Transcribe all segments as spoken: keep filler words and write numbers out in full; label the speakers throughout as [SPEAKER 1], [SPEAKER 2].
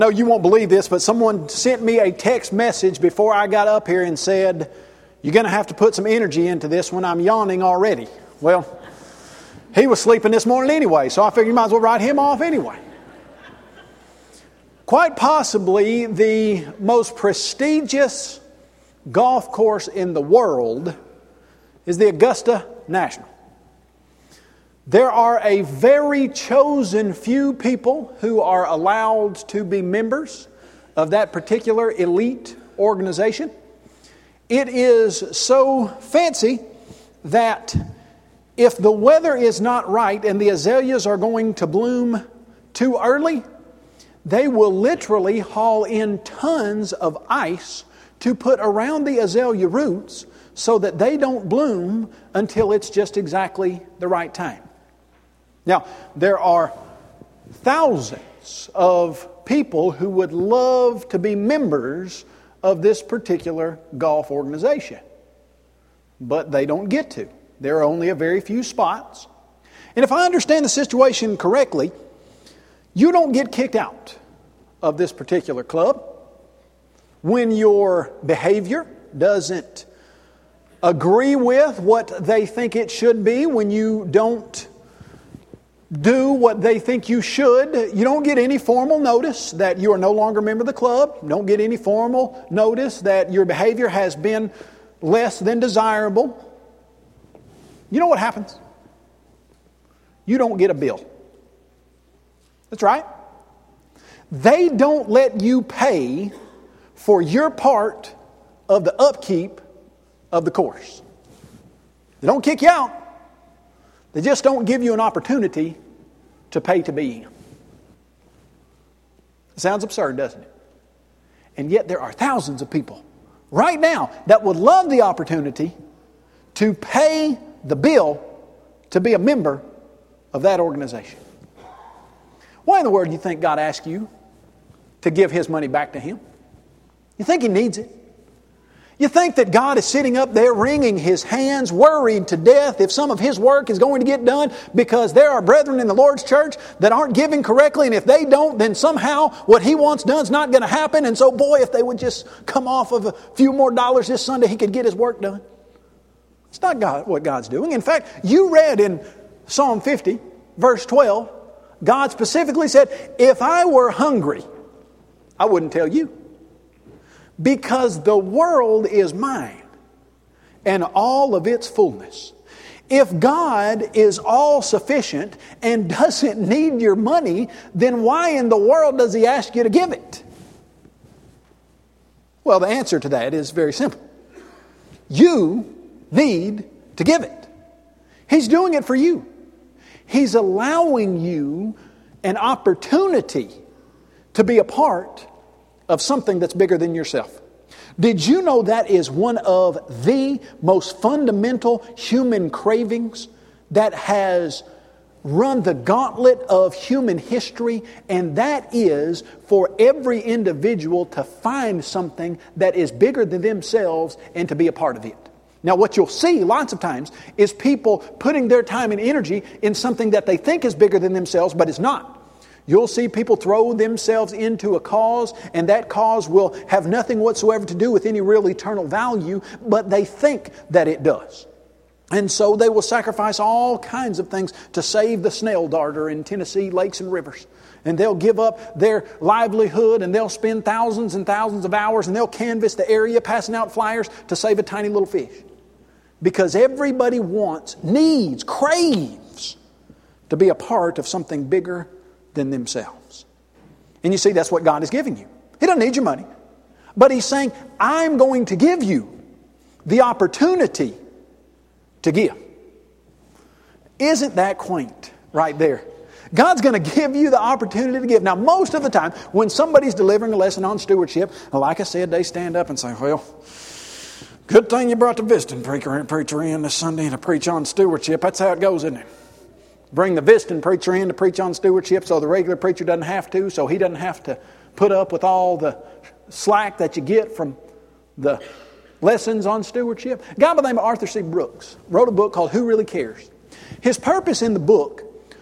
[SPEAKER 1] No, you won't believe this, but someone sent me a text message before I got up here and said, "You're going to have to put some energy into this when I'm yawning already." Well, he was sleeping this morning anyway, so I figured you might as well write him off anyway. Quite possibly the most prestigious golf course in the world is the Augusta National. There are a very chosen few people who are allowed to be members of that particular elite organization. It is so fancy that if the weather is not right and the azaleas are going to bloom too early, they will literally haul in tons of ice to put around the azalea roots so that they don't bloom until it's just exactly the right time. Now, there are thousands of people who would love to be members of this particular golf organization, but they don't get to. There are only a very few spots. And if I understand the situation correctly, you don't get kicked out of this particular club when your behavior doesn't agree with what they think it should be, when you don't do what they think you should. You don't get any formal notice that you are no longer a member of the club. You don't get any formal notice that your behavior has been less than desirable. You know what happens? You don't get a bill. That's right. They don't let you pay for your part of the upkeep of the course. They don't kick you out. They just don't give you an opportunity to pay to be in. It sounds absurd, doesn't it? And yet there are thousands of people right now that would love the opportunity to pay the bill to be a member of that organization. Why in the world do you think God asked you to give His money back to Him? You think He needs it? You think that God is sitting up there wringing His hands, worried to death if some of His work is going to get done because there are brethren in the Lord's church that aren't giving correctly, and if they don't, then somehow what He wants done is not going to happen, and so boy, if they would just come off of a few more dollars this Sunday, He could get His work done. It's not God, what God's doing. In fact, you read in Psalm fifty, verse twelve, God specifically said, "If I were hungry, I wouldn't tell you. Because the world is mine and all of its fullness." If God is all sufficient and doesn't need your money, then why in the world does He ask you to give it? Well, the answer to that is very simple. You need to give it. He's doing it for you. He's allowing you an opportunity to be a part of something that's bigger than yourself. Did you know that is one of the most fundamental human cravings that has run the gauntlet of human history? And that is for every individual to find something that is bigger than themselves and to be a part of it. Now, what you'll see lots of times is people putting their time and energy in something that they think is bigger than themselves, but is not. You'll see people throw themselves into a cause, and that cause will have nothing whatsoever to do with any real eternal value, but they think that it does. And so they will sacrifice all kinds of things to save the snail darter in Tennessee lakes and rivers. And they'll give up their livelihood, and they'll spend thousands and thousands of hours, and they'll canvass the area passing out flyers to save a tiny little fish. Because everybody wants, needs, craves to be a part of something bigger than themselves. And you see, that's what God is giving you. He doesn't need your money. But He's saying, I'm going to give you the opportunity to give. Isn't that quaint right there? God's going to give you the opportunity to give. Now, most of the time, when somebody's delivering a lesson on stewardship, like I said, they stand up and say, well, good thing you brought the visiting preacher, preacher in this Sunday to preach on stewardship. That's how it goes, isn't it? Bring the visiting preacher in to preach on stewardship so the regular preacher doesn't have to, so he doesn't have to put up with all the slack that you get from the lessons on stewardship. A guy by the name of Arthur C. Brooks wrote a book called Who Really Cares? His purpose in the book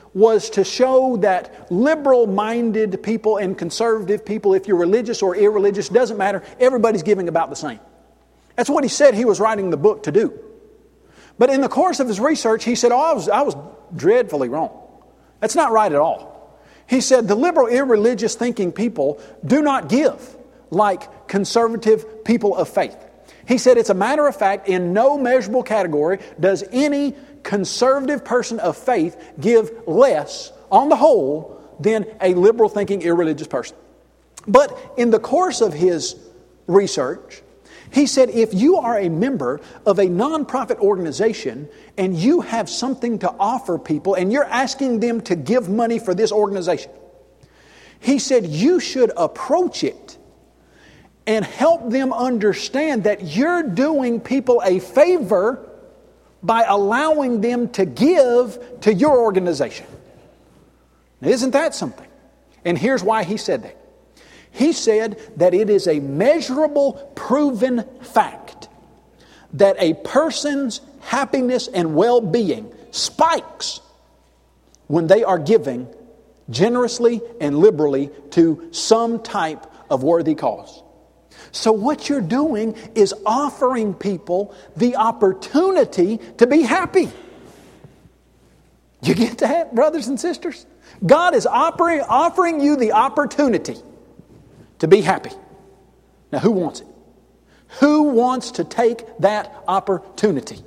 [SPEAKER 1] was to show that liberal-minded people and conservative people, if you're religious or irreligious, doesn't matter, everybody's giving about the same. That's what he said he was writing the book to do. But in the course of his research, he said, oh, I was, I was dreadfully wrong. That's not right at all. He said, the liberal, irreligious thinking people do not give like conservative people of faith. He said, it's a matter of fact, in no measurable category does any conservative person of faith give less, on the whole, than a liberal thinking, irreligious person. But in the course of his research, he said, if you are a member of a nonprofit organization and you have something to offer people and you're asking them to give money for this organization, he said, you should approach it and help them understand that you're doing people a favor by allowing them to give to your organization. Now, isn't that something? And here's why he said that. He said that it is a measurable, proven fact that a person's happiness and well-being spikes when they are giving generously and liberally to some type of worthy cause. So what you're doing is offering people the opportunity to be happy. You get that, brothers and sisters? God is offering, offering you the opportunity to be happy. Now, who wants it? Who wants to take that opportunity?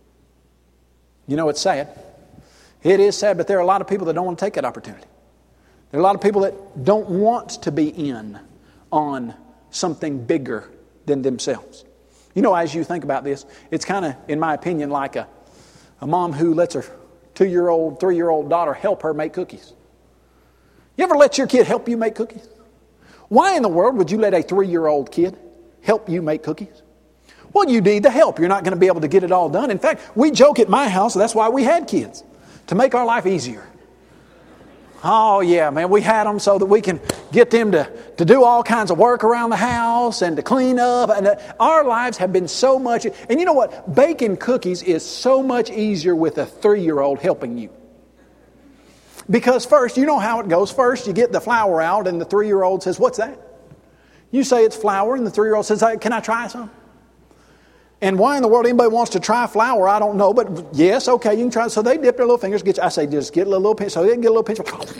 [SPEAKER 1] You know, it's sad. It is sad, but there are a lot of people that don't want to take that opportunity. There are a lot of people that don't want to be in on something bigger than themselves. You know, as you think about this, it's kind of, in my opinion, like a, a mom who lets her two-year-old, three-year-old daughter help her make cookies. You ever let your kid help you make cookies? Why in the world would you let a three-year-old kid help you make cookies? Well, you need the help. You're not going to be able to get it all done. In fact, we joke at my house, that's why we had kids, to make our life easier. Oh, yeah, man, we had them so that we can get them to, to do all kinds of work around the house and to clean up. And uh, our lives have been so much. And you know what? Baking cookies is so much easier with a three-year-old helping you. Because first, you know how it goes. First, you get the flour out and the three-year-old says, what's that? You say it's flour and the three-year-old says, can I try some? And why in the world anybody wants to try flour, I don't know. But yes, okay, you can try it. So they dip their little fingers. Get, I say, just get a little pinch. So they can get a little pinch.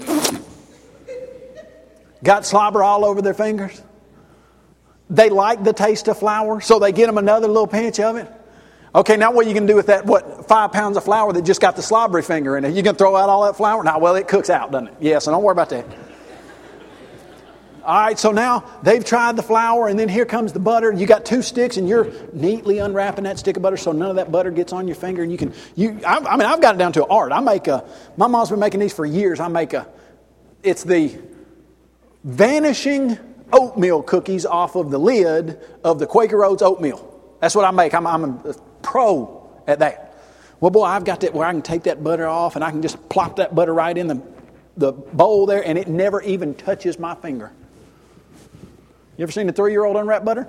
[SPEAKER 1] Got slobber all over their fingers. They like the taste of flour, so they get them another little pinch of it. Okay, now what are you going to do with that, what, five pounds of flour that just got the slobbery finger in it? You going to throw out all that flour? No, well, it cooks out, doesn't it? Yeah, so don't worry about that. All right, so now they've tried the flour, and then here comes the butter. You got two sticks, and you're neatly unwrapping that stick of butter so none of that butter gets on your finger. And you can, you. I, I mean, I've got it down to an art. I make a. My mom's been making these for years. I make a. It's the vanishing oatmeal cookies off of the lid of the Quaker Oats oatmeal. That's what I make. I'm, I'm a pro at that. Well, boy, I've got that where I can take that butter off, and I can just plop that butter right in the the bowl there, and it never even touches my finger. You ever seen a three-year-old unwrap butter?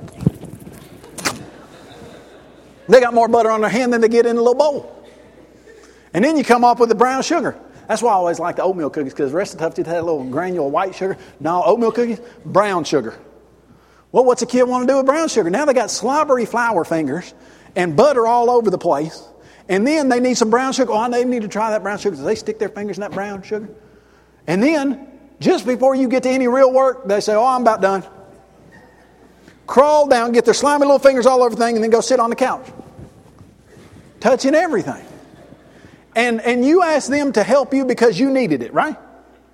[SPEAKER 1] They got more butter on their hand than they get in a little bowl. And then you come up with the brown sugar. That's why I always like the oatmeal cookies, because the rest of the stuff just had a little granule white sugar. No, oatmeal cookies, brown sugar. Well, what's a kid want to do with brown sugar? Now they got slobbery flour fingers and butter all over the place. And then they need some brown sugar. Oh, they need to try that brown sugar. So they stick their fingers in that brown sugar. And then, just before you get to any real work, they say, oh, I'm about done. Crawl down, get their slimy little fingers all over everything, and then go sit on the couch. Touching everything. And, and you ask them to help you because you needed it, right?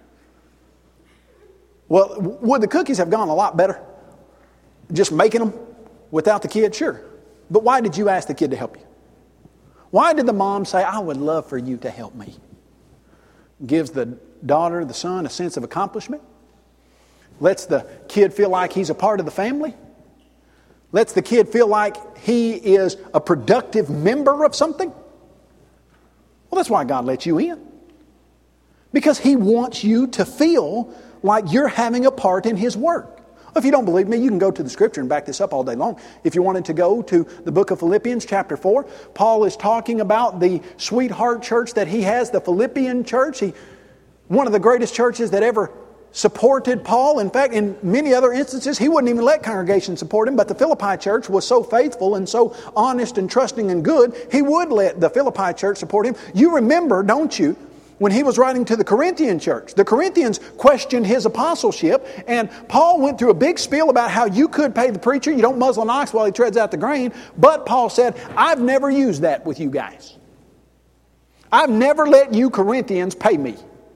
[SPEAKER 1] Well, would the cookies have gone a lot better just making them without the kid? Sure. But why did you ask the kid to help you? Why did the mom say, I would love for you to help me? Gives the daughter, the son, a sense of accomplishment. Lets the kid feel like he's a part of the family. Lets the kid feel like he is a productive member of something. Well, that's why God lets you in. Because He wants you to feel like you're having a part in His work. If you don't believe me, you can go to the Scripture and back this up all day long. If you wanted to go to the book of Philippians chapter four, Paul is talking about the sweetheart church that he has, the Philippian church. He one of the greatest churches that ever supported Paul. In fact, in many other instances, he wouldn't even let congregations support him, but the Philippi church was so faithful and so honest and trusting and good, he would let the Philippi church support him. You remember, don't you, when he was writing to the Corinthian church, the Corinthians questioned his apostleship, and Paul went through a big spiel about how you could pay the preacher, you don't muzzle an ox while he treads out the grain, but Paul said, I've never used that with you guys. I've never let you Corinthians pay me.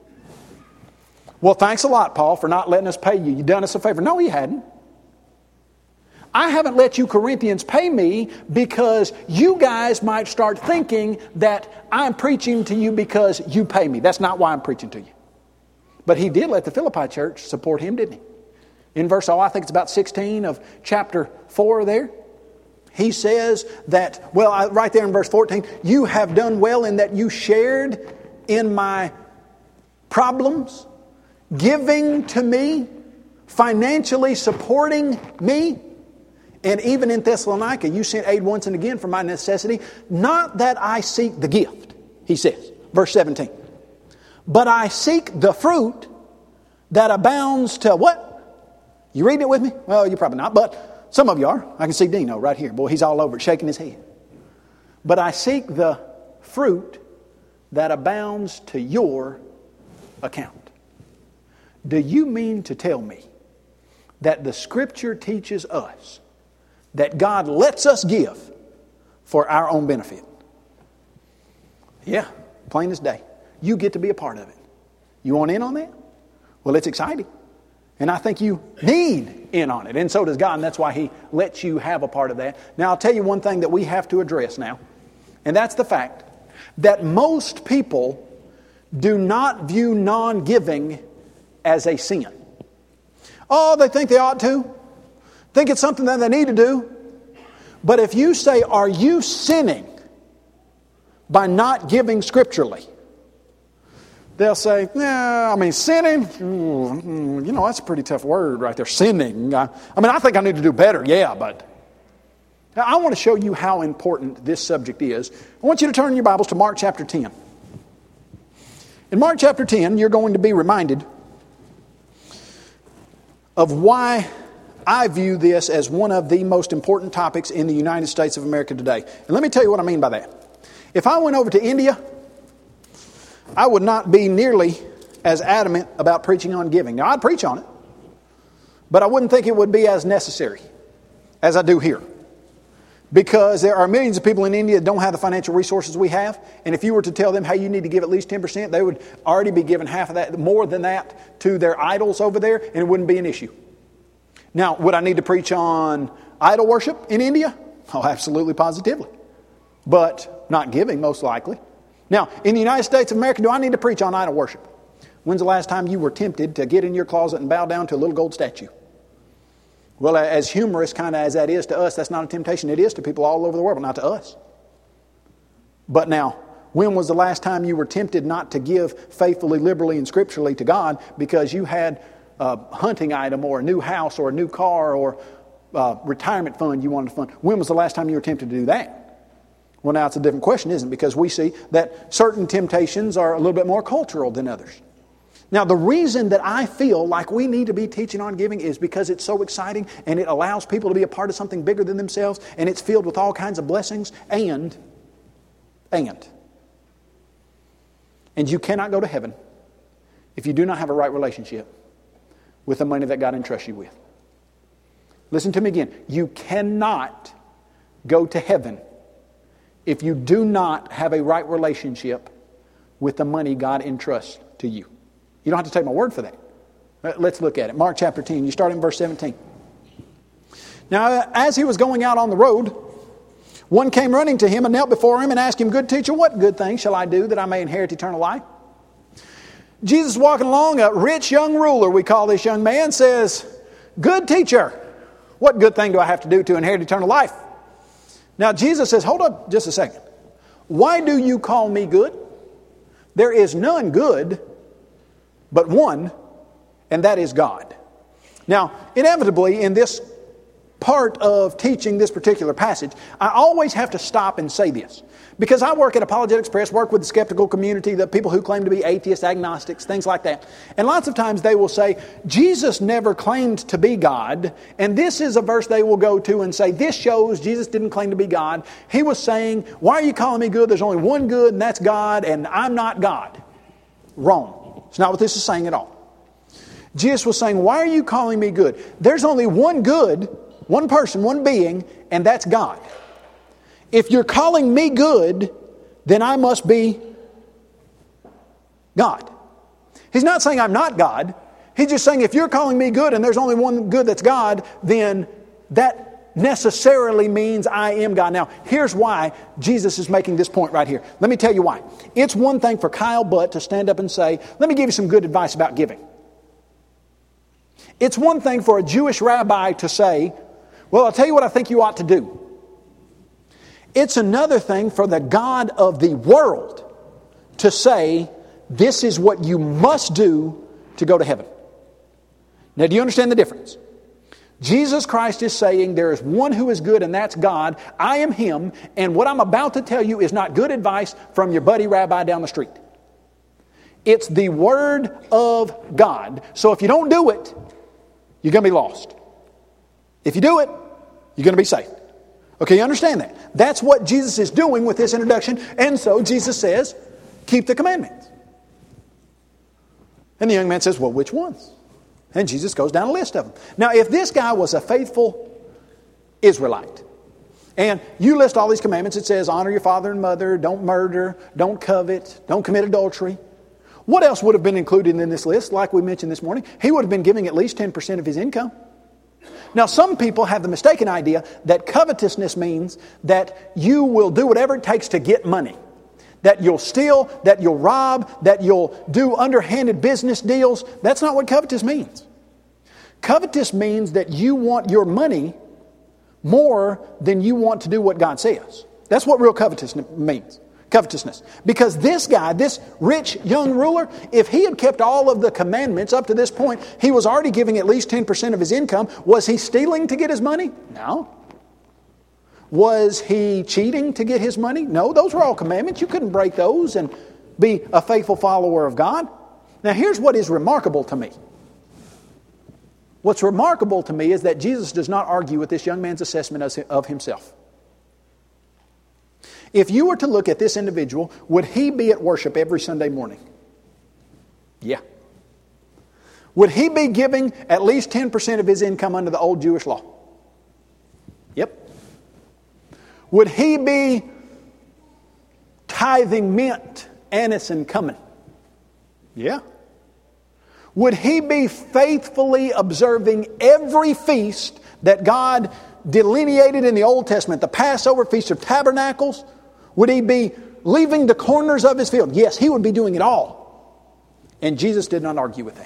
[SPEAKER 1] Well, thanks a lot, Paul, for not letting us pay you. You've done us a favor. No, he hadn't. I haven't let you Corinthians pay me because you guys might start thinking that I'm preaching to you because you pay me. That's not why I'm preaching to you. But he did let the Philippi church support him, didn't he? In verse, oh, I think it's about sixteen of chapter four there. He says that, well, right there in verse fourteen, you have done well in that you shared in my problems, giving to me, financially supporting me. And even in Thessalonica, you sent aid once and again for my necessity. Not that I seek the gift, he says, verse seventeen. But I seek the fruit that abounds to what? You reading it with me? Well, you're probably not, but some of you are. I can see Dino right here. Boy, he's all over it, shaking his head. But I seek the fruit that abounds to your account. Do you mean to tell me that the Scripture teaches us that God lets us give for our own benefit? Yeah, plain as day. You get to be a part of it. You want in on that? Well, it's exciting. And I think you need in on it. And so does God, and that's why He lets you have a part of that. Now, I'll tell you one thing that we have to address now. And that's the fact that most people do not view non-giving as a sin. Oh, they think they ought to. Think it's something that they need to do. But if you say, are you sinning by not giving scripturally? They'll say, yeah, I mean, sinning, mm, you know, that's a pretty tough word right there, sinning. I, I mean, I think I need to do better, yeah, but... Now, I want to show you how important this subject is. I want you to turn your Bibles to Mark chapter ten. In Mark chapter ten, you're going to be reminded of why I view this as one of the most important topics in the United States of America today. And let me tell you what I mean by that. If I went over to India, I would not be nearly as adamant about preaching on giving. Now, I'd preach on it, but I wouldn't think it would be as necessary as I do here. Because there are millions of people in India that don't have the financial resources we have. And if you were to tell them, hey, you need to give at least ten percent, they would already be giving half of that, more than that, to their idols over there, and it wouldn't be an issue. Now, would I need to preach on idol worship in India? Oh, absolutely, positively. But not giving, most likely. Now, in the United States of America, do I need to preach on idol worship? When's the last time you were tempted to get in your closet and bow down to a little gold statue? Well, as humorous kind of as that is to us, that's not a temptation. It is to people all over the world, but not to us. But now, when was the last time you were tempted not to give faithfully, liberally, and scripturally to God because you had a hunting item or a new house or a new car or a retirement fund you wanted to fund? When was the last time you were tempted to do that? Well, now it's a different question, isn't it? Because we see that certain temptations are a little bit more cultural than others. Now, the reason that I feel like we need to be teaching on giving is because it's so exciting and it allows people to be a part of something bigger than themselves, and it's filled with all kinds of blessings, and, and, and you cannot go to heaven if you do not have a right relationship with the money that God entrusts you with. Listen to me again. You cannot go to heaven if you do not have a right relationship with the money God entrusts to you. You don't have to take my word for that. Let's look at it. Mark chapter ten. You start in verse seventeen. Now, as he was going out on the road, one came running to him and knelt before him and asked him, "Good teacher, what good thing shall I do that I may inherit eternal life?" Jesus walking along, a rich young ruler, we call this young man, says, "Good teacher, what good thing do I have to do to inherit eternal life?" Now, Jesus says, hold up just a second. Why do you call me good? There is none good but one, and that is God. Now, inevitably, in this part of teaching this particular passage, I always have to stop and say this. Because I work at Apologetics Press, work with the skeptical community, the people who claim to be atheists, agnostics, things like that. And lots of times they will say, Jesus never claimed to be God. And this is a verse they will go to and say, this shows Jesus didn't claim to be God. He was saying, why are you calling me good? There's only one good, and that's God, and I'm not God. Wrong. It's not what this is saying at all. Jesus was saying, why are you calling me good? There's only one good, one person, one being, and that's God. If you're calling me good, then I must be God. He's not saying I'm not God. He's just saying if you're calling me good and there's only one good that's God, then that necessarily means I am God. Now, here's why Jesus is making this point right here. Let me tell you why. It's one thing for Kyle Butt to stand up and say, let me give you some good advice about giving. It's one thing for a Jewish rabbi to say, well, I'll tell you what I think you ought to do. It's another thing for the God of the world to say, this is what you must do to go to heaven. Now, do you understand the difference? Jesus Christ is saying there is one who is good, and that's God. I am Him, and what I'm about to tell you is not good advice from your buddy rabbi down the street. It's the Word of God. So if you don't do it, you're going to be lost. If you do it, you're going to be saved. Okay, you understand that? That's what Jesus is doing with this introduction. And so Jesus says, keep the commandments. And the young man says, well, which ones? And Jesus goes down a list of them. Now, if this guy was a faithful Israelite, and you list all these commandments, it says, honor your father and mother, don't murder, don't covet, don't commit adultery. What else would have been included in this list? Like we mentioned this morning, he would have been giving at least ten percent of his income. Now, some people have the mistaken idea that covetousness means that you will do whatever it takes to get money. That you'll steal, that you'll rob, that you'll do underhanded business deals. That's not what covetous means. Covetous means that you want your money more than you want to do what God says. That's what real covetousness means. Covetousness. Because this guy, this rich young ruler, if he had kept all of the commandments up to this point, he was already giving at least ten percent of his income. Was he stealing to get his money? No. Was he cheating to get his money? No, those were all commandments. You couldn't break those and be a faithful follower of God. Now here's what is remarkable to me. What's remarkable to me is that Jesus does not argue with this young man's assessment of himself. If you were to look at this individual, would he be at worship every Sunday morning? Yeah. Would he be giving at least ten percent of his income under the old Jewish law? Yep. Would he be tithing mint, anise, and cumin? Yeah. Would he be faithfully observing every feast that God delineated in the Old Testament, the Passover, Feast of Tabernacles? Would he be leaving the corners of his field? Yes, he would be doing it all. And Jesus did not argue with that.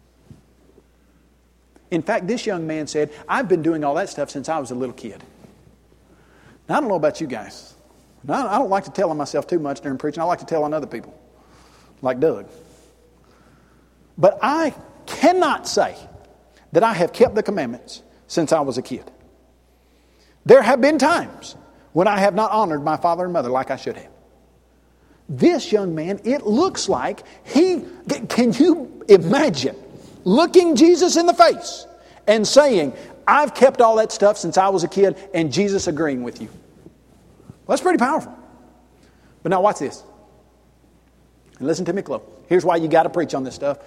[SPEAKER 1] In fact, this young man said, I've been doing all that stuff since I was a little kid. Now, I don't know about you guys. Now, I don't like to tell on myself too much during preaching. I like to tell on other people, like Doug. But I cannot say that I have kept the commandments since I was a kid. There have been times when I have not honored my father and mother like I should have. This young man, it looks like he, can you imagine looking Jesus in the face and saying, I've kept all that stuff since I was a kid, and Jesus agreeing with you. Well, that's pretty powerful. But now watch this. And listen to me close. Here's why you got to preach on this stuff.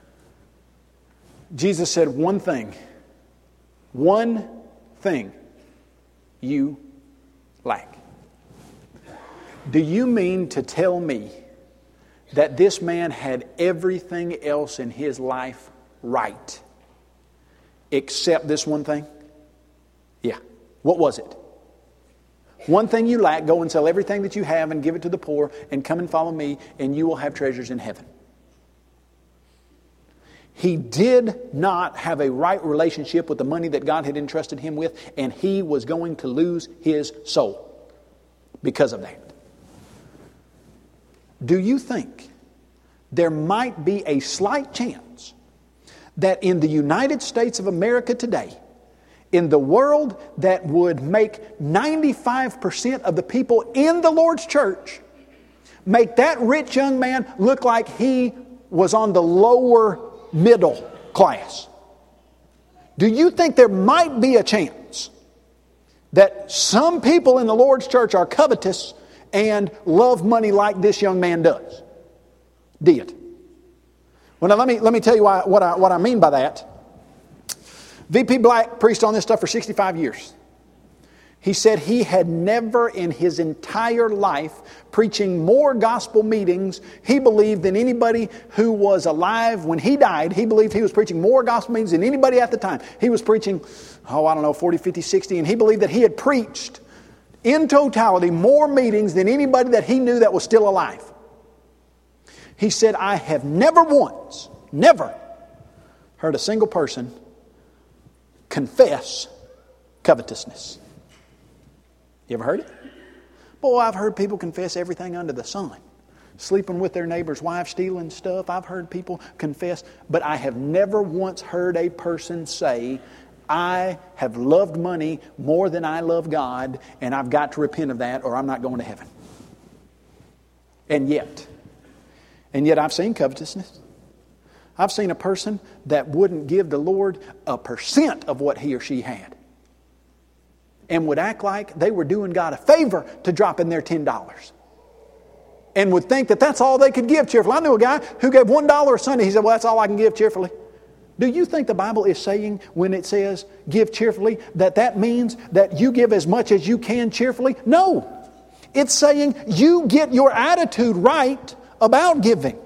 [SPEAKER 1] Jesus said one thing. One thing you lack. Do you mean to tell me that this man had everything else in his life right except this one thing? Yeah. What was it? One thing you lack, go and sell everything that you have and give it to the poor and come and follow me and you will have treasures in heaven. He did not have a right relationship with the money that God had entrusted him with, and he was going to lose his soul because of that. Do you think there might be a slight chance that in the United States of America today, in the world that would make ninety-five percent of the people in the Lord's church make that rich young man look like he was on the lower middle class. Do you think there might be a chance that some people in the Lord's church are covetous and love money like this young man does? Did. Well, now let me, let me tell you why, what, I, what I mean by that. V P Black preached on this stuff for sixty-five years. He said he had never in his entire life preaching more gospel meetings, he believed, than anybody who was alive when he died. He believed he was preaching more gospel meetings than anybody at the time. He was preaching, oh, I don't know, forty, fifty, sixty, and he believed that he had preached in totality more meetings than anybody that he knew that was still alive. He said, I have never once, never heard a single person confess covetousness. You ever heard it? Boy, I've heard people confess everything under the sun. Sleeping with their neighbor's wife, stealing stuff. I've heard people confess. But I have never once heard a person say, I have loved money more than I love God, and I've got to repent of that or I'm not going to heaven. And yet, and yet I've seen covetousness. I've seen a person that wouldn't give the Lord a percent of what he or she had, and would act like they were doing God a favor to drop in their ten dollars. And would think that that's all they could give cheerfully. I knew a guy who gave one dollar a Sunday. He said, well, that's all I can give cheerfully. Do you think the Bible is saying when it says give cheerfully that that means that you give as much as you can cheerfully? No. It's saying you get your attitude right about giving.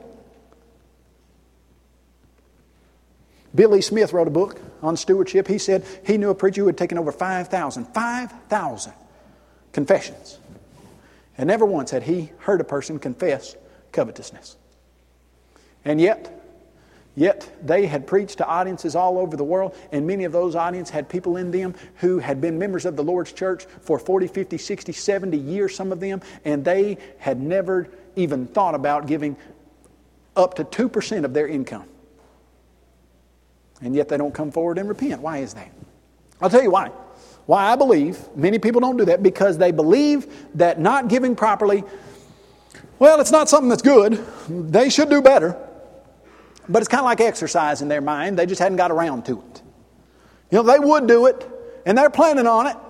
[SPEAKER 1] Billy Smith wrote a book on stewardship. He said he knew a preacher who had taken over five thousand, five thousand confessions. And never once had he heard a person confess covetousness. And yet, yet they had preached to audiences all over the world, and many of those audiences had people in them who had been members of the Lord's church for forty, fifty, sixty, seventy years, some of them, and they had never even thought about giving up to two percent of their income. And yet they don't come forward and repent. Why is that? I'll tell you why. Why I believe many people don't do that, because they believe that not giving properly, well, it's not something that's good. They should do better. But it's kind of like exercise in their mind. They just hadn't got around to it. You know, they would do it, and they're planning on it,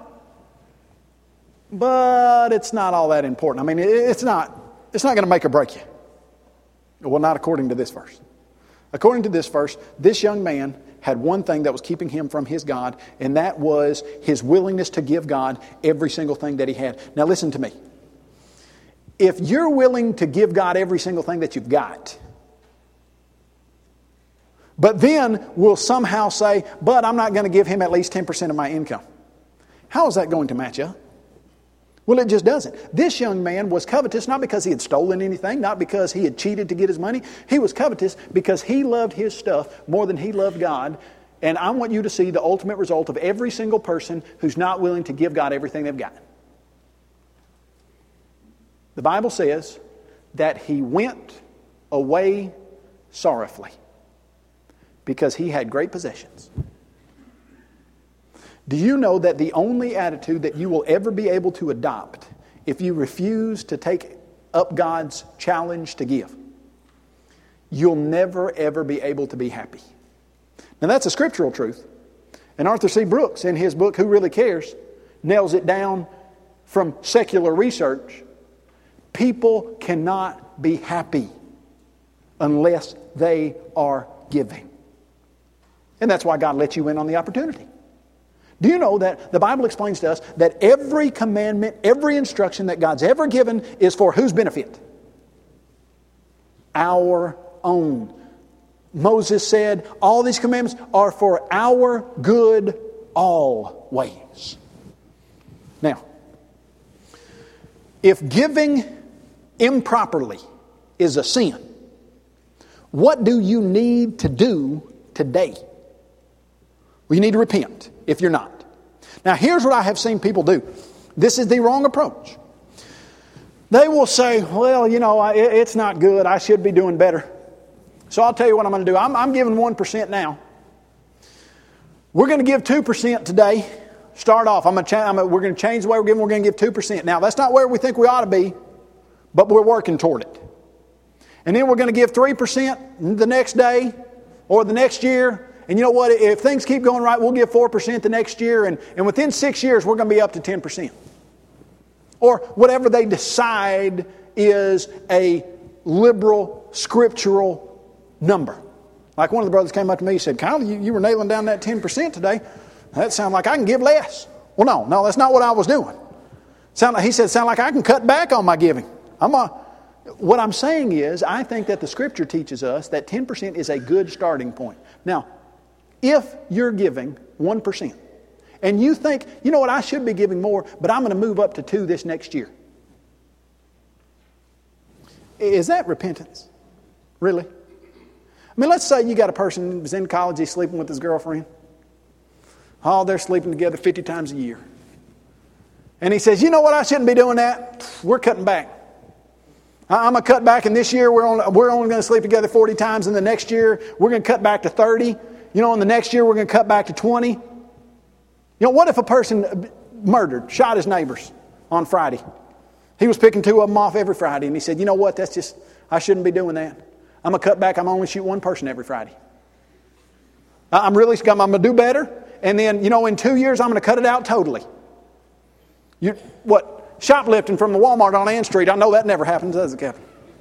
[SPEAKER 1] but it's not all that important. I mean, it's not, it's not going to make or break you. Well, not according to this verse. According to this verse, this young man had one thing that was keeping him from his God, and that was his willingness to give God every single thing that he had. Now listen to me. If you're willing to give God every single thing that you've got, but then will somehow say, but I'm not going to give him at least ten percent of my income, how is that going to match up? Well, it just doesn't. This young man was covetous not because he had stolen anything, not because he had cheated to get his money. He was covetous because he loved his stuff more than he loved God. And I want you to see the ultimate result of every single person who's not willing to give God everything they've got. The Bible says that he went away sorrowfully because he had great possessions. Do you know that the only attitude that you will ever be able to adopt if you refuse to take up God's challenge to give, you'll never ever be able to be happy? Now that's a scriptural truth. And Arthur C. Brooks, in his book, Who Really Cares?, nails it down from secular research. People cannot be happy unless they are giving. And that's why God lets you in on the opportunity. Do you know that the Bible explains to us that every commandment, every instruction that God's ever given is for whose benefit? Our own. Moses said, all these commandments are for our good always. Now, if giving improperly is a sin, what do you need to do today? Well, you need to repent if you're not. Now, here's what I have seen people do. This is the wrong approach. They will say, well, you know, it's not good. I should be doing better. So I'll tell you what I'm going to do. I'm, I'm giving one percent now. We're going to give two percent today. Start off. I'm going to cha- I'm going to, we're going to change the way we're giving. We're going to give two percent. Now, that's not where we think we ought to be, but we're working toward it. And then we're going to give three percent the next day or the next year. And you know what? If things keep going right, we'll give four percent the next year. And, and within six years, we're going to be up to ten percent. Or whatever they decide is a liberal, scriptural number. Like one of the brothers came up to me and said, Kyle, you, you were nailing down that ten percent today. That sounds like I can give less. Well, no, no, that's not what I was doing. Sound like, he said, sound like I can cut back on my giving. I'm a, what I'm saying is, I think that the Scripture teaches us that ten percent is a good starting point. Now, if you're giving one percent, and you think, you know what, I should be giving more, but I'm going to move up to two this next year. Is that repentance? Really? I mean, let's say you got a person who's in college, he's sleeping with his girlfriend. Oh, they're sleeping together fifty times a year. And he says, you know what, I shouldn't be doing that. We're cutting back. I'm going to cut back, and this year we're only, we're only going to sleep together forty times, and the next year we're going to cut back to thirty. You know, and the next year we're going to cut back to twenty. You know, what if a person murdered, shot his neighbors on Friday? He was picking two of them off every Friday, and he said, you know what, that's just, I shouldn't be doing that. I'm going to cut back, I'm only shoot one person every Friday. I'm really, I'm going to do better, and then, you know, in two years I'm going to cut it out totally. You, what, shoplifting from the Walmart on Ann Street, I know that never happens, does it, Kevin?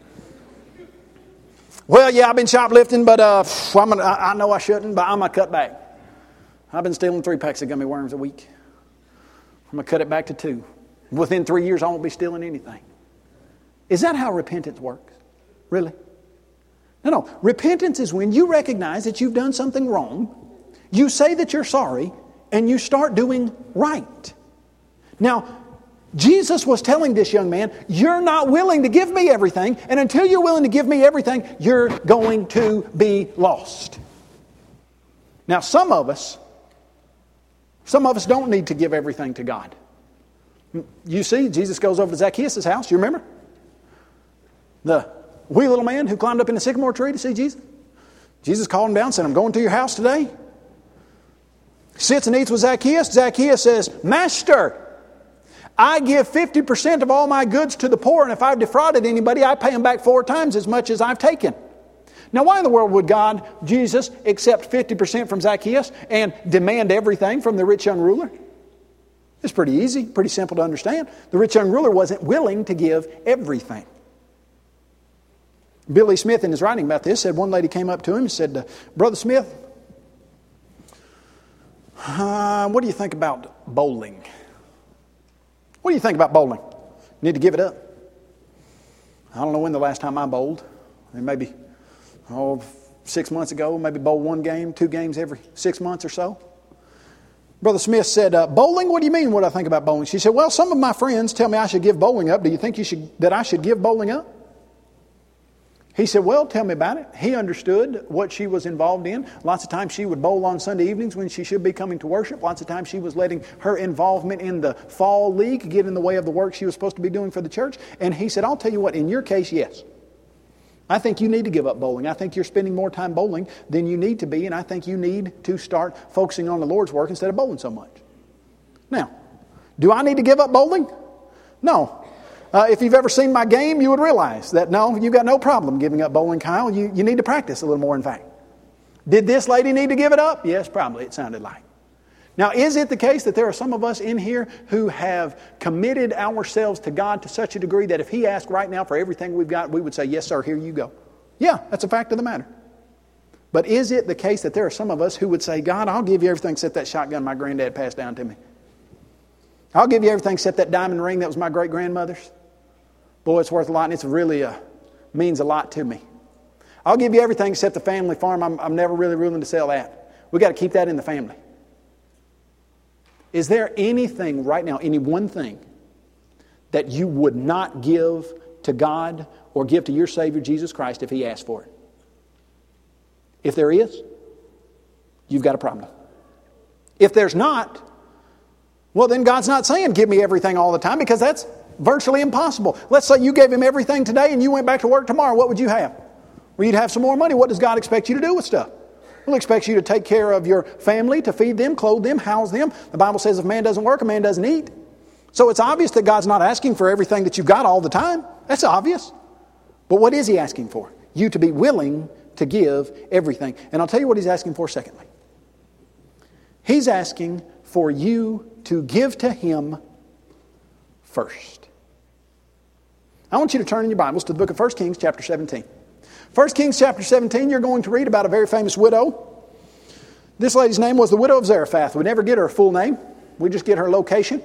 [SPEAKER 1] Well, yeah, I've been shoplifting, but uh, I'm gonna, I know I shouldn't, but I'm going to cut back. I've been stealing three packs of gummy worms a week. I'm going to cut it back to two. Within three years, I won't be stealing anything. Is that how repentance works? Really? No, no. Repentance is when you recognize that you've done something wrong, you say that you're sorry, and you start doing right. Now, Jesus was telling this young man, you're not willing to give me everything, and until you're willing to give me everything, you're going to be lost. Now, some of us, some of us don't need to give everything to God. You see, Jesus goes over to Zacchaeus' house, you remember? The wee little man who climbed up in the sycamore tree to see Jesus. Jesus called him down, said, I'm going to your house today. Sits and eats with Zacchaeus. Zacchaeus says, Master, I give fifty percent of all my goods to the poor, and if I've defrauded anybody, I pay them back four times as much as I've taken. Now, why in the world would God, Jesus, accept fifty percent from Zacchaeus and demand everything from the rich young ruler? It's pretty easy, pretty simple to understand. The rich young ruler wasn't willing to give everything. Billy Smith, in his writing about this, said one lady came up to him and said, Brother Smith, uh, what do you think about bowling? What do you think about bowling? You need to give it up. I don't know when the last time I bowled. Maybe, oh, six months ago. Maybe bowl one game, two games every six months or so. Brother Smith said, uh, bowling? What do you mean what I think about bowling? She said, well, some of my friends tell me I should give bowling up. Do you think you should that I should give bowling up? He said, well, tell me about it. He understood what she was involved in. Lots of times she would bowl on Sunday evenings when she should be coming to worship. Lots of times she was letting her involvement in the fall league get in the way of the work she was supposed to be doing for the church. And he said, I'll tell you what, in your case, yes. I think you need to give up bowling. I think you're spending more time bowling than you need to be, and I think you need to start focusing on the Lord's work instead of bowling so much. Now, do I need to give up bowling? No. Uh, if you've ever seen my game, you would realize that no, you've got no problem giving up bowling, Kyle. You, you need to practice a little more, in fact. Did this lady need to give it up? Yes, probably, it sounded like. Now, is it the case that there are some of us in here who have committed ourselves to God to such a degree that if He asked right now for everything we've got, we would say, yes, sir, here you go? Yeah, that's a fact of the matter. But is it the case that there are some of us who would say, God, I'll give you everything except that shotgun my granddad passed down to me. I'll give you everything except that diamond ring that was my great-grandmother's. Boy, it's worth a lot, and it's really uh, means a lot to me. I'll give you everything except the family farm. I'm, I'm never really willing to sell that. We've got to keep that in the family. Is there anything right now, any one thing, that you would not give to God or give to your Savior, Jesus Christ, if He asked for it? If there is, you've got a problem. If there's not, well, then God's not saying, give me everything all the time, because that's virtually impossible. Let's say you gave Him everything today and you went back to work tomorrow. What would you have? Well, you'd have some more money. What does God expect you to do with stuff? Well, He expects you to take care of your family, to feed them, clothe them, house them. The Bible says if a man doesn't work, a man doesn't eat. So it's obvious that God's not asking for everything that you've got all the time. That's obvious. But what is He asking for? You to be willing to give everything. And I'll tell you what He's asking for secondly. He's asking for you to give to Him first. I want you to turn in your Bibles to the book of First Kings chapter seventeen. First Kings chapter seventeen, you're going to read about a very famous widow. This lady's name was the widow of Zarephath. We never get her full name. We just get her location.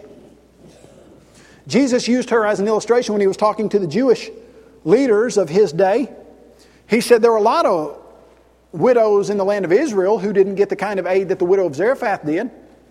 [SPEAKER 1] Jesus used her as an illustration when He was talking to the Jewish leaders of His day. He said there were a lot of widows in the land of Israel who didn't get the kind of aid that the widow of Zarephath did.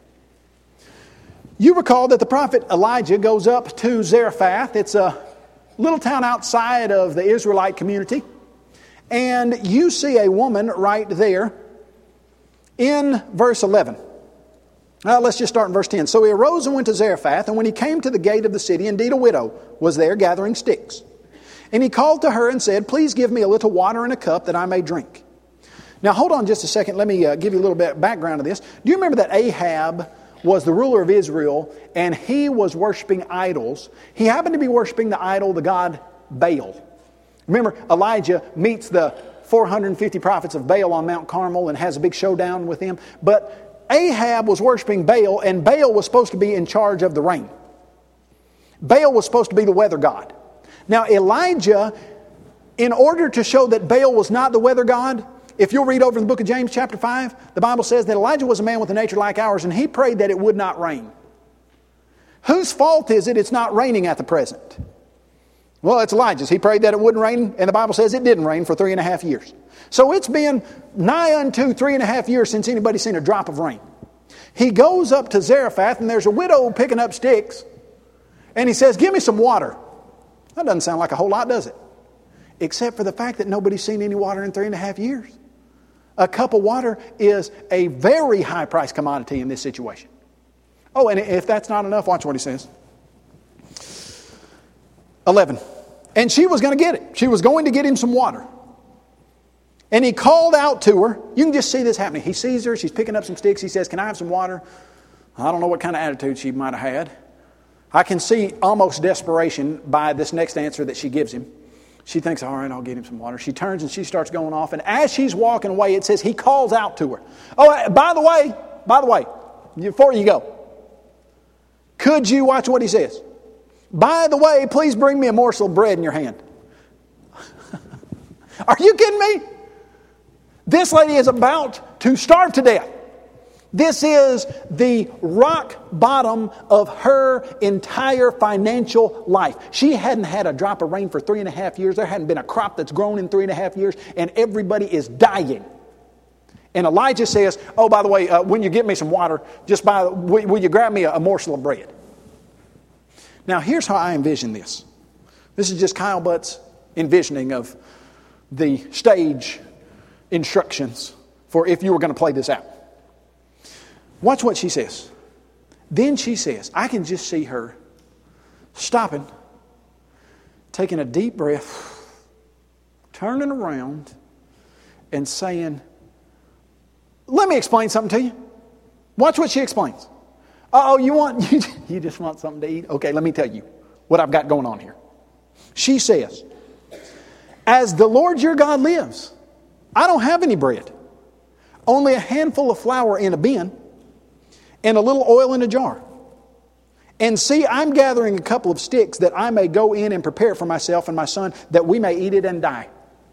[SPEAKER 1] You recall that the prophet Elijah goes up to Zarephath. It's a little town outside of the Israelite community. And you see a woman right there in verse eleven. Now, let's just start in verse ten. So he arose and went to Zarephath, and when he came to the gate of the city, indeed a widow was there gathering sticks. And he called to her and said, "Please give me a little water in a cup that I may drink." Now hold on just a second. Let me uh, give you a little bit of background of this. Do you remember that Ahab was the ruler of Israel, and he was worshiping idols? He happened to be worshiping the idol, the god Baal. Remember, Elijah meets the four hundred fifty prophets of Baal on Mount Carmel and has a big showdown with them. But Ahab was worshiping Baal, and Baal was supposed to be in charge of the rain. Baal was supposed to be the weather god. Now Elijah, in order to show that Baal was not the weather god, if you'll read over in the book of James chapter five, the Bible says that Elijah was a man with a nature like ours, and he prayed that it would not rain. Whose fault is it it's not raining at the present? Well, it's Elijah's. He prayed that it wouldn't rain, and the Bible says it didn't rain for three and a half years. So it's been nigh unto three and a half years since anybody's seen a drop of rain. He goes up to Zarephath, and there's a widow picking up sticks, and he says, "Give me some water." That doesn't sound like a whole lot, does it? Except for the fact that nobody's seen any water in three and a half years. A cup of water is a very high-priced commodity in this situation. Oh, and if that's not enough, watch what he says. eleven. And she was going to get it. She was going to get him some water. And he called out to her. You can just see this happening. He sees her. She's picking up some sticks. He says, "Can I have some water?" I don't know what kind of attitude she might have had. I can see almost desperation by this next answer that she gives him. She thinks, "All right, I'll get him some water." She turns and she starts going off. And as she's walking away, it says he calls out to her. "Oh, by the way, by the way, before you go, could you," watch what he says, "by the way, please bring me a morsel of bread in your hand." Are you kidding me? This lady is about to starve to death. This is the rock bottom of her entire financial life. She hadn't had a drop of rain for three and a half years. There hadn't been a crop that's grown in three and a half years, and everybody is dying. And Elijah says, "Oh, by the way, uh, when you get me some water, just by will, will you grab me a, a morsel of bread?" Now, here's how I envision this. This is just Kyle Butt's envisioning of the stage instructions for if you were going to play this out. Watch what she says. Then she says, I can just see her stopping, taking a deep breath, turning around, and saying, "Let me explain something to you." Watch what she explains. Oh, you want you, you just want something to eat? Okay, let me tell you what I've got going on here. She says, "As the Lord your God lives, I don't have any bread. Only a handful of flour in a bin and a little oil in a jar. And see, I'm gathering a couple of sticks that I may go in and prepare for myself and my son that we may eat it and die."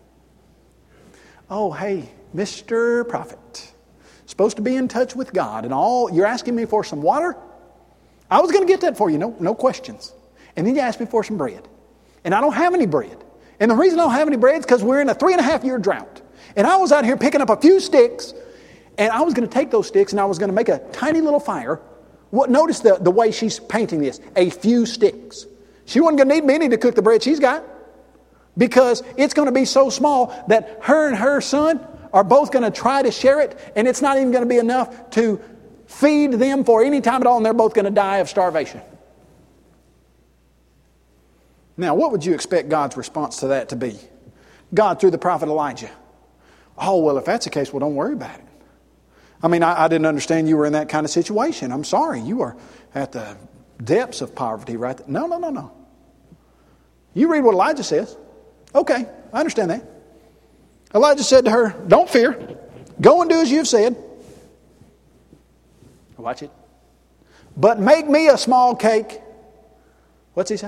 [SPEAKER 1] Oh, hey, Mister Prophet. Supposed to be in touch with God and all. You're asking me for some water? I was going to get that for you, no, no questions. And then you asked me for some bread. And I don't have any bread. And the reason I don't have any bread is because we're in a three and a half year drought. And I was out here picking up a few sticks, and I was going to take those sticks and I was going to make a tiny little fire. What? Notice the, the way she's painting this. A few sticks. She wasn't going to need many to cook the bread she's got, because it's going to be so small that her and her son are both going to try to share it, and it's not even going to be enough to feed them for any time at all, and they're both going to die of starvation. Now, what would you expect God's response to that to be? God, through the prophet Elijah, Oh, well, if that's the case, well, don't worry about it. I mean, I, I didn't understand you were in that kind of situation. I'm sorry. You are at the depths of poverty right there. No, no, no, no. You read what Elijah says. Okay, I understand that. Elijah said to her, don't fear. Go and do as you've said. Watch it. But make me a small cake. What's he say?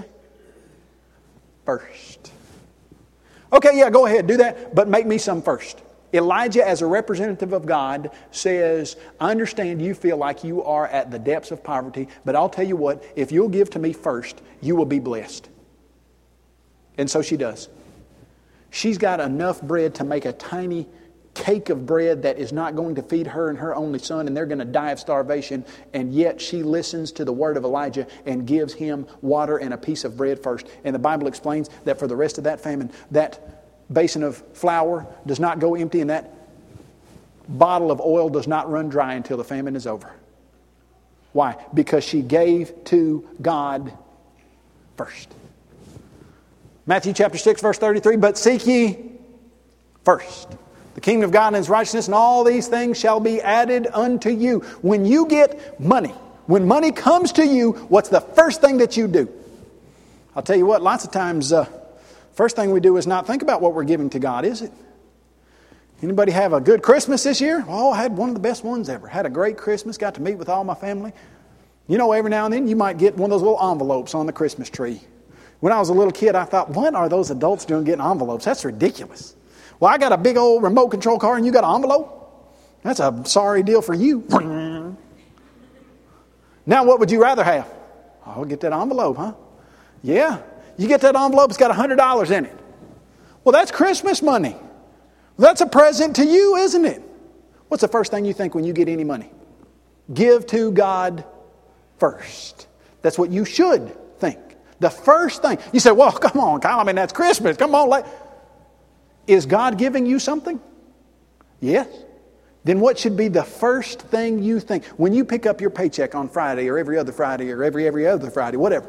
[SPEAKER 1] First. Okay, yeah, go ahead, do that, but make me some first. Elijah, as a representative of God, says, I understand you feel like you are at the depths of poverty, but I'll tell you what, if you'll give to me first, you will be blessed. And so she does. She's got enough bread to make a tiny cake of bread that is not going to feed her and her only son, and they're going to die of starvation, and yet she listens to the word of Elijah and gives him water and a piece of bread first. And the Bible explains that for the rest of that famine, that basin of flour does not go empty, and that bottle of oil does not run dry until the famine is over. Why? Because she gave to God first. Matthew chapter six, verse thirty-three, but seek ye first the kingdom of God and His righteousness, and all these things shall be added unto you. When you get money, when money comes to you, what's the first thing that you do? I'll tell you what, lots of times, uh, first thing we do is not think about what we're giving to God, is it? Anybody have a good Christmas this year? Oh, I had one of the best ones ever. Had a great Christmas, got to meet with all my family. You know, every now and then you might get one of those little envelopes on the Christmas tree. When I was a little kid, I thought, what are those adults doing getting envelopes? That's ridiculous. Well, I got a big old remote control car and you got an envelope? That's a sorry deal for you. Now, what would you rather have? Oh, get that envelope, huh? Yeah. You get that envelope, it's got one hundred dollars in it. Well, that's Christmas money. That's a present to you, isn't it? What's the first thing you think when you get any money? Give to God first. That's what you should think. The first thing. You say, well, come on, Kyle, I mean, that's Christmas. Come on. Let... Is God giving you something? Yes. Then what should be the first thing you think? When you pick up your paycheck on Friday or every other Friday or every every other Friday, whatever.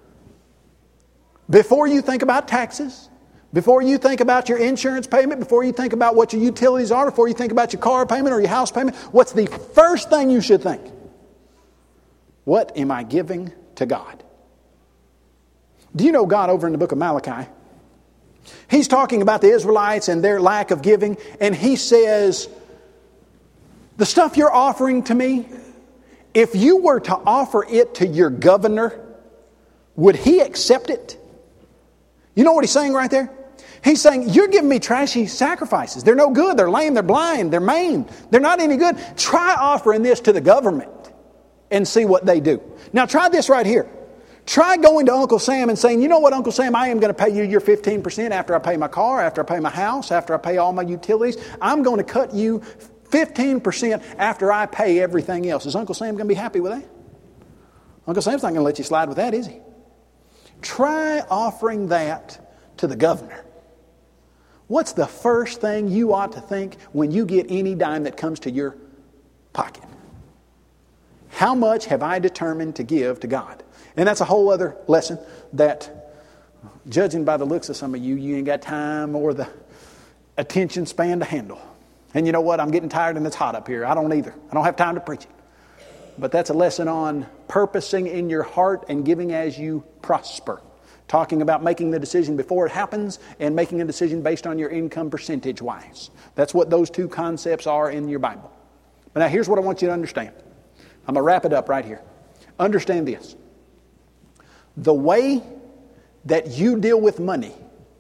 [SPEAKER 1] Before you think about taxes, before you think about your insurance payment, before you think about what your utilities are, before you think about your car payment or your house payment, what's the first thing you should think? What am I giving to God? Do you know God over in the book of Malachi? He's talking about the Israelites and their lack of giving, and he says, the stuff you're offering to me, if you were to offer it to your governor, would he accept it? You know what he's saying right there? He's saying, you're giving me trashy sacrifices. They're no good. They're lame. They're blind. They're maimed. They're not any good. Try offering this to the government and see what they do. Now try this right here. Try going to Uncle Sam and saying, you know what, Uncle Sam, I am going to pay you your fifteen percent after I pay my car, after I pay my house, after I pay all my utilities. I'm going to cut you fifteen percent after I pay everything else. Is Uncle Sam going to be happy with that? Uncle Sam's not going to let you slide with that, is he? Try offering that to the governor. What's the first thing you ought to think when you get any dime that comes to your pocket? How much have I determined to give to God? And that's a whole other lesson that, judging by the looks of some of you, you ain't got time or the attention span to handle. And you know what? I'm getting tired and it's hot up here. I don't either. I don't have time to preach it. But that's a lesson on purposing in your heart and giving as you prosper. Talking about making the decision before it happens and making a decision based on your income percentage-wise. That's what those two concepts are in your Bible. But now here's what I want you to understand. I'm going to wrap it up right here. Understand this. The way that you deal with money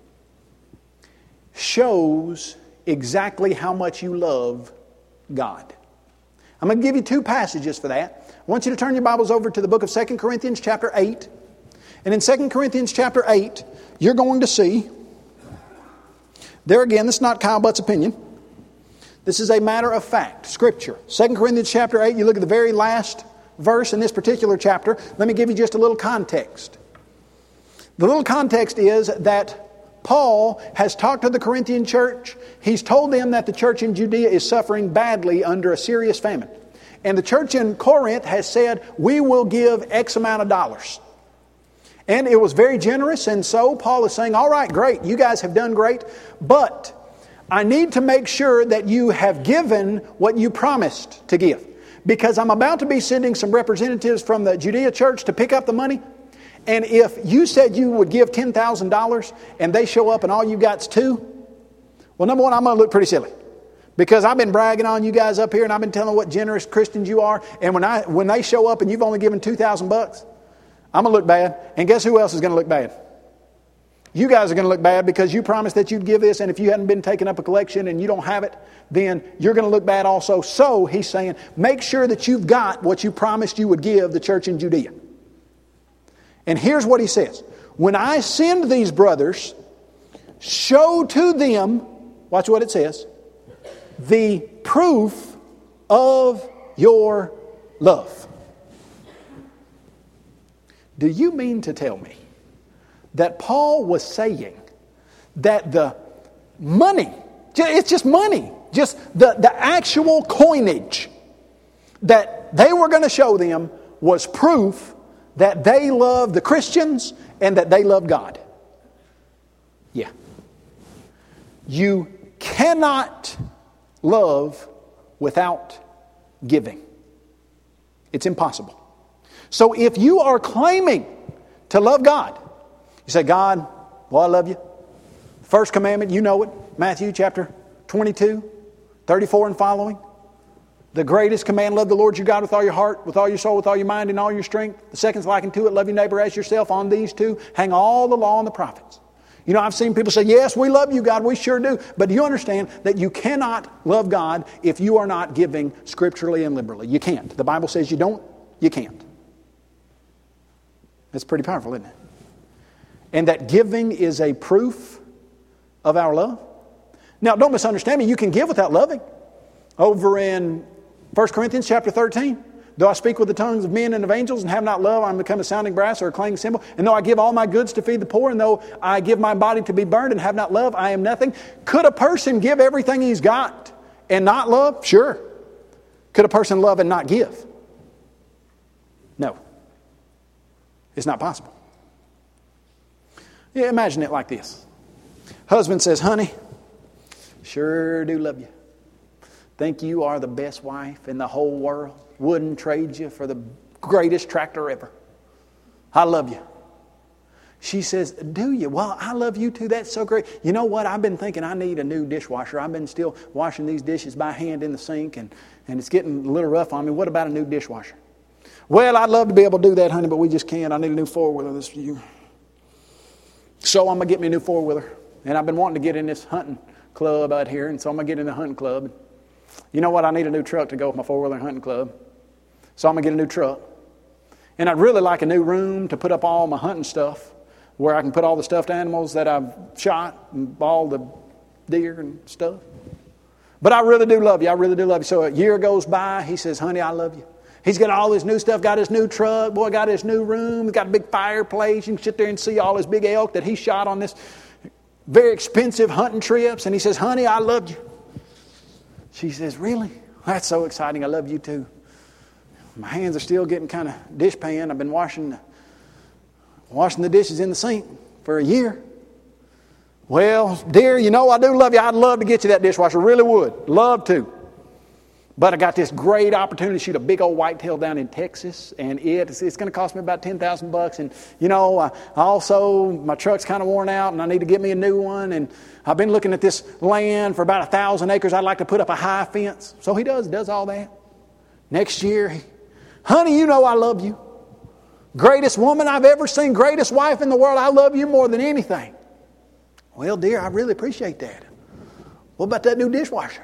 [SPEAKER 1] shows exactly how much you love God. I'm going to give you two passages for that. I want you to turn your Bibles over to the book of Second Corinthians chapter eight. And in Second Corinthians chapter eight, you're going to see, there again, this is not Kyle Butt's opinion. This is a matter of fact, Scripture. Second Corinthians chapter eight, you look at the very last verse in this particular chapter. Let me give you just a little context. The little context is that Paul has talked to the Corinthian church. He's told them that the church in Judea is suffering badly under a serious famine. And the church in Corinth has said, we will give X amount of dollars. And it was very generous. And so Paul is saying, all right, great. You guys have done great. But I need to make sure that you have given what you promised to give. Because I'm about to be sending some representatives from the Judea church to pick up the money. And if you said you would give ten thousand dollars and they show up and all you got's two, well, number one, I'm going to look pretty silly. Because I've been bragging on you guys up here and I've been telling what generous Christians you are. And when I when they show up and you've only given two thousand bucks, I'm going to look bad. And guess who else is going to look bad? You guys are going to look bad because you promised that you'd give this, and if you hadn't been taking up a collection and you don't have it, then you're going to look bad also. So he's saying, make sure that you've got what you promised you would give the church in Judea. And here's what he says. When I send these brothers, show to them, watch what it says, the proof of your love. Do you mean to tell me that Paul was saying that the money, it's just money, just the, the actual coinage that they were going to show them was proof that they loved the Christians and that they loved God? Yeah. You cannot love without giving. It's impossible. So if you are claiming to love God, you say, God, well, I love you. First commandment, you know it. Matthew chapter twenty-two, thirty-four and following. The greatest command, love the Lord your God with all your heart, with all your soul, with all your mind, and all your strength. The second's likened to it, love your neighbor as yourself. On these two, hang all the law and the prophets. You know, I've seen people say, yes, we love you, God, we sure do. But do you understand that you cannot love God if you are not giving scripturally and liberally? You can't. The Bible says you don't, you can't. That's pretty powerful, isn't it? And that giving is a proof of our love. Now, don't misunderstand me. You can give without loving. Over in First Corinthians chapter thirteen, though I speak with the tongues of men and of angels and have not love, I am become a sounding brass or a clanging cymbal. And though I give all my goods to feed the poor, and though I give my body to be burned and have not love, I am nothing. Could a person give everything he's got and not love? Sure. Could a person love and not give? No. It's not possible. Yeah, imagine it like this. Husband says, honey, sure do love you. Think you are the best wife in the whole world. Wouldn't trade you for the greatest tractor ever. I love you. She says, do you? Well, I love you too. That's so great. You know what? I've been thinking I need a new dishwasher. I've been still washing these dishes by hand in the sink, and, and it's getting a little rough on me. What about a new dishwasher? Well, I'd love to be able to do that, honey, but we just can't. I need a new four-wheeler this year. So I'm going to get me a new four-wheeler. And I've been wanting to get in this hunting club out here, and so I'm going to get in the hunting club. You know what? I need a new truck to go with my four-wheeler hunting club. So I'm going to get a new truck. And I'd really like a new room to put up all my hunting stuff, where I can put all the stuffed animals that I've shot and all the deer and stuff. But I really do love you. I really do love you. So a year goes by. He says, honey, I love you. He's got all his new stuff, got his new truck, boy, got his new room, got a big fireplace. You can sit there and see all his big elk that he shot on this very expensive hunting trips. And he says, honey, I love you. She says, really? That's so exciting. I love you too. My hands are still getting kind of dishpan. I've been washing the, washing the dishes in the sink for a year. Well, dear, you know I do love you. I'd love to get you that dishwasher. Really would. Love to. But I got this great opportunity to shoot a big old whitetail down in Texas, and it, it's, it's going to cost me about ten thousand bucks. And, you know, I also, my truck's kind of worn out, and I need to get me a new one. And I've been looking at this land for about a thousand acres. I'd like to put up a high fence. So he does, does all that. Next year, he, honey, you know I love you. Greatest woman I've ever seen, greatest wife in the world. I love you more than anything. Well, dear, I really appreciate that. What about that new dishwasher?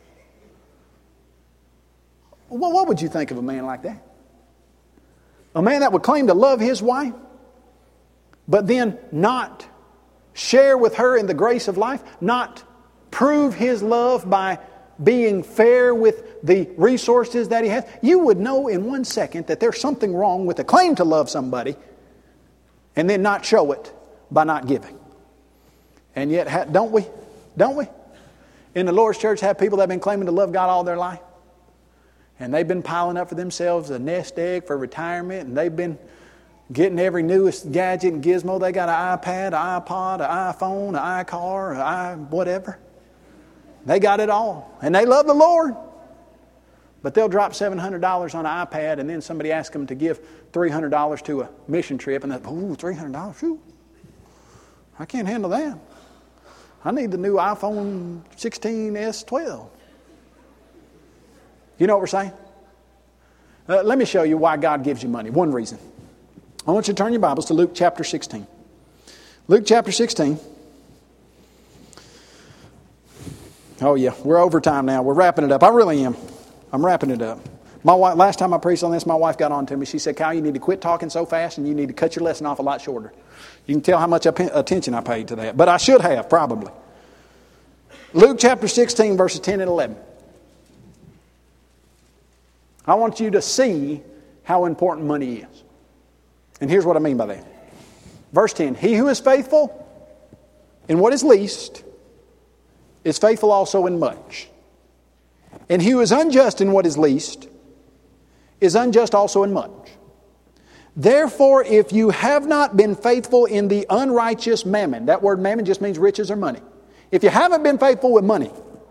[SPEAKER 1] Well, what would you think of a man like that? A man that would claim to love his wife, but then not share with her in the grace of life, not prove his love by being fair with the resources that he has. You would know in one second that there's something wrong with the claim to love somebody and then not show it by not giving. And yet, don't we? Don't we? In the Lord's church, have people that have been claiming to love God all their life. And they've been piling up for themselves a nest egg for retirement. And they've been getting every newest gadget and gizmo. They got an iPad, an iPod, an iPhone, an iCar, an i whatever. They got it all. And they love the Lord. But they'll drop seven hundred dollars on an iPad, and then somebody asks them to give three hundred dollars to a mission trip, and they're, ooh, three hundred dollars? Whew. I can't handle that. I need the new iPhone sixteen S twelve. You know what we're saying? Uh, let me show you why God gives you money. One reason. I want you to turn your Bibles to Luke chapter sixteen. Luke chapter sixteen. Oh yeah, we're over time now. We're wrapping it up. I really am. I'm wrapping it up. My wife, last time I preached on this, my wife got on to me. She said, Kyle, you need to quit talking so fast and you need to cut your lesson off a lot shorter. You can tell how much attention I paid to that. But I should have, probably. Luke chapter sixteen, verses ten and eleven. I want you to see how important money is. And here's what I mean by that. Verse ten, he who is faithful in what is least is faithful also in much. And he who is unjust in what is least is unjust also in much. Therefore, if you have not been faithful in the unrighteous mammon, that word mammon just means riches or money. If you haven't been faithful with money,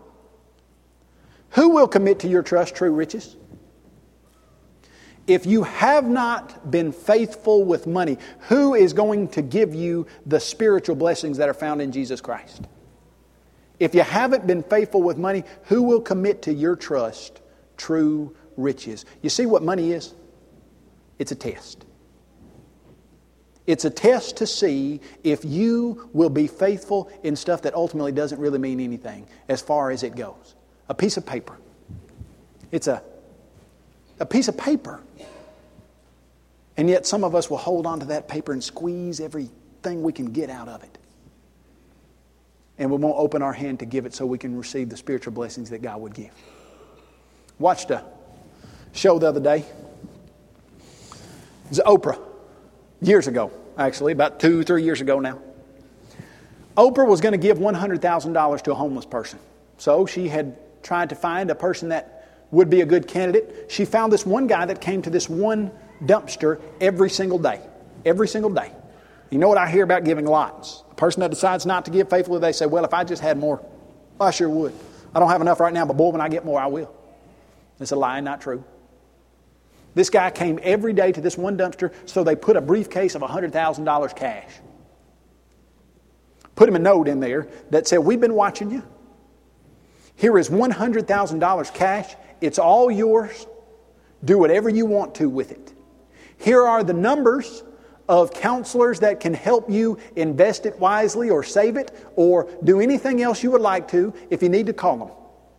[SPEAKER 1] who will commit to your trust true riches? If you have not been faithful with money, who is going to give you the spiritual blessings that are found in Jesus Christ? If you haven't been faithful with money, who will commit to your trust true riches? You see what money is? It's a test. It's a test to see if you will be faithful in stuff that ultimately doesn't really mean anything as far as it goes. A piece of paper. It's a, a piece of paper. And yet some of us will hold on to that paper and squeeze everything we can get out of it. And we won't open our hand to give it so we can receive the spiritual blessings that God would give. Watched a show the other day. It was Oprah. Years ago, actually, about two, three years ago now. Oprah was going to give one hundred thousand dollars to a homeless person. So she had tried to find a person that would be a good candidate. She found this one guy that came to this one dumpster every single day. Every single day. You know what I hear about giving lots? A person that decides not to give faithfully, they say, well, if I just had more, I sure would. I don't have enough right now, but boy, when I get more, I will. It's a lie, not true. This guy came every day to this one dumpster, so they put a briefcase of one hundred thousand dollars cash. Put him a note in there that said, we've been watching you. Here is one hundred thousand dollars cash. It's all yours. Do whatever you want to with it. Here are the numbers of counselors that can help you invest it wisely or save it or do anything else you would like to if you need to call them.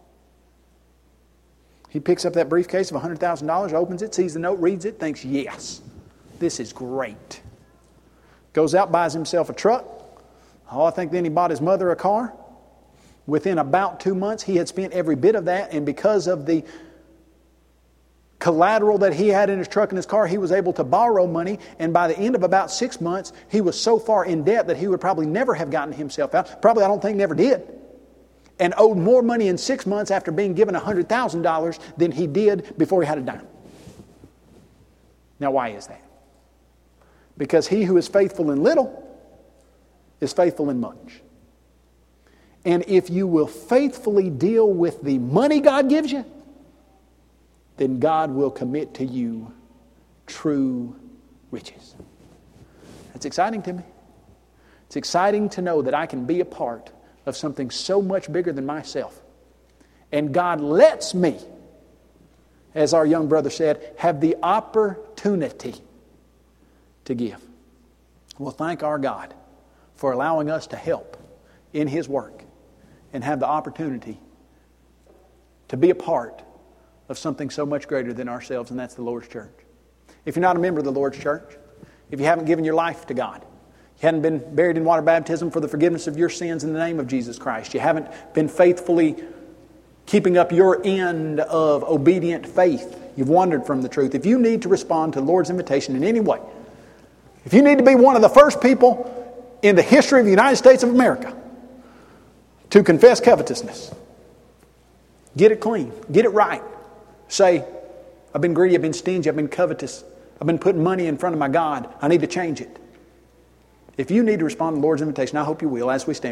[SPEAKER 1] He picks up that briefcase of one hundred thousand dollars, opens it, sees the note, reads it, thinks, yes, this is great. Goes out, buys himself a truck. Oh, I think then he bought his mother a car. Within about two months, he had spent every bit of that, and because of the collateral that he had in his truck and his car, he was able to borrow money, and by the end of about six months, he was so far in debt that he would probably never have gotten himself out. Probably, I don't think, never did. And owed more money in six months after being given one hundred thousand dollars than he did before he had a dime. Now, why is that? Because he who is faithful in little is faithful in much. And if you will faithfully deal with the money God gives you, then God will commit to you true riches. That's exciting to me. It's exciting to know that I can be a part of something so much bigger than myself. And God lets me, as our young brother said, have the opportunity to give. Well, thank our God for allowing us to help in His work and have the opportunity to be a part of something so much greater than ourselves, and that's the Lord's church. If you're not a member of the Lord's church, if you haven't given your life to God, you haven't been buried in water baptism for the forgiveness of your sins in the name of Jesus Christ, you haven't been faithfully keeping up your end of obedient faith, you've wandered from the truth. If you need to respond to the Lord's invitation in any way, if you need to be one of the first people in the history of the United States of America to confess covetousness, get it clean, get it right. Say, I've been greedy, I've been stingy, I've been covetous, I've been putting money in front of my God, I need to change it. If you need to respond to the Lord's invitation, I hope you will as we stand.